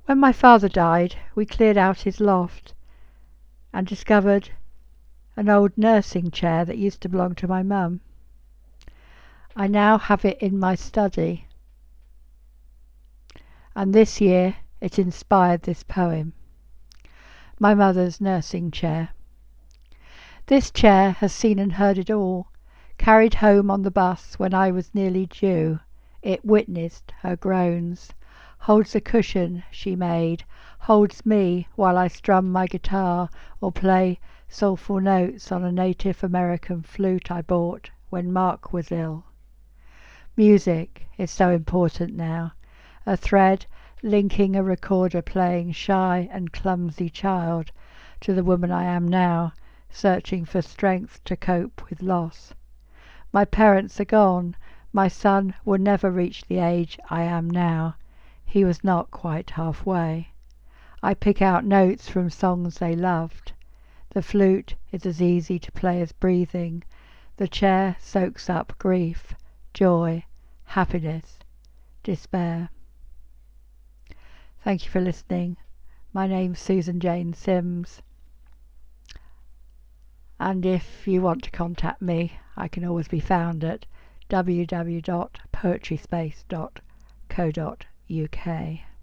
When my father died, we cleared out his loft and discovered an old nursing chair that used to belong to my mum. I now have it in my study, and this year it inspired this poem, My Mother's Nursing Chair. This chair has seen and heard it all, carried home on the bus when I was nearly due. It witnessed her groans, holds a cushion she made, holds me while I strum my guitar or play soulful notes on a Native American flute I bought when Mark was ill. Music is so important now, a thread linking a recorder playing Shy and Clumsy Child to the woman I am now, searching for strength to cope with loss. My parents are gone. My son will never reach the age I am now. He was not quite halfway. I pick out notes from songs they loved. The flute is as easy to play as breathing. The chair soaks up grief, joy, happiness, despair. Thank you for listening. My name's Susan Jane Sims. And if you want to contact me, I can always be found at www.poetryspace.co.uk.